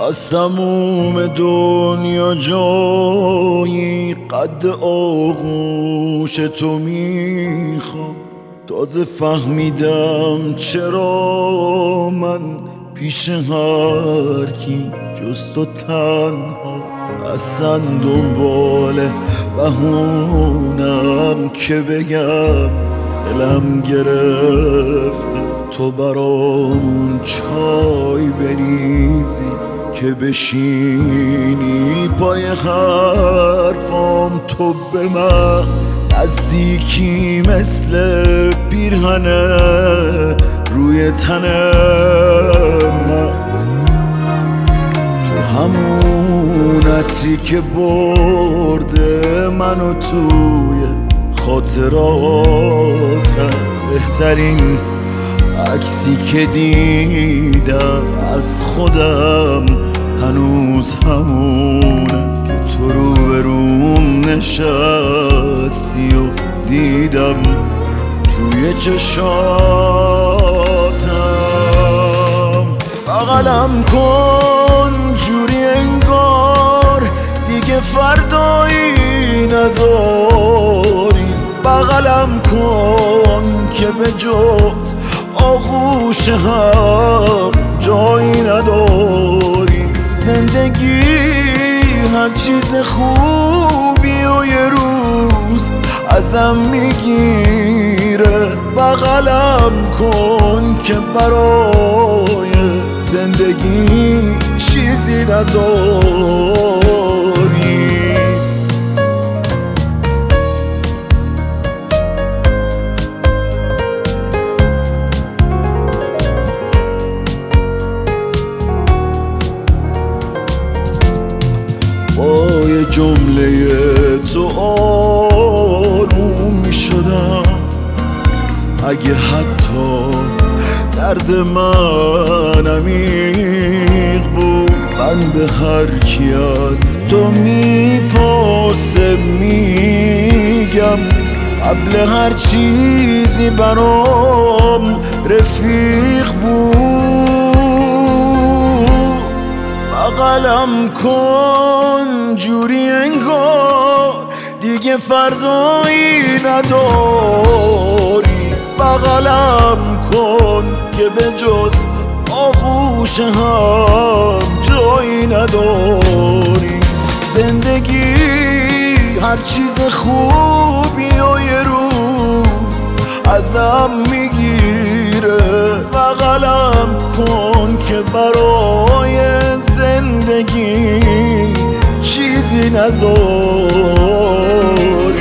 از تموم دنیا جایی قد آغوش تو میخوام. تازه فهمیدم چرا من پیش هر کی جز تو تنها. اصلا دنبال بهونم که بگم دلم گرفته تو برام چای بریزی که بشینی پای حرفام. تو به من نزدیکی مثل پیرهنه روی تن من. تو همون عطری که برده منو توی خاطراتم. بهترین عکسی که دیدم از خودم هنوز همونه که تو روبروم نشستی و دیدم توی چشاتم. بغلم کن جوری انگار دیگه فردایی نداری. بغلم کن که به جز آغوش هم جایی نداری. زندگی هر چیز خوبی و یه روز ازم میگیره. بغلم کن که برای زندگی چیزی نداری. با یه جمله تو آروم می شدم. اگه حتی درد من عمیق بود، من به هر کی از تو میپرسه میگم قبل هر چیزی برام رفیق بود. بغلم کن جوری انگار دیگه فردایی نداری. بغلم کن که به جز آغوش هم جایی نداری. زندگی هر چیز خوبی و یه روز ازم میگیره. بغلم کن که برای زندگی چیزی نذاری.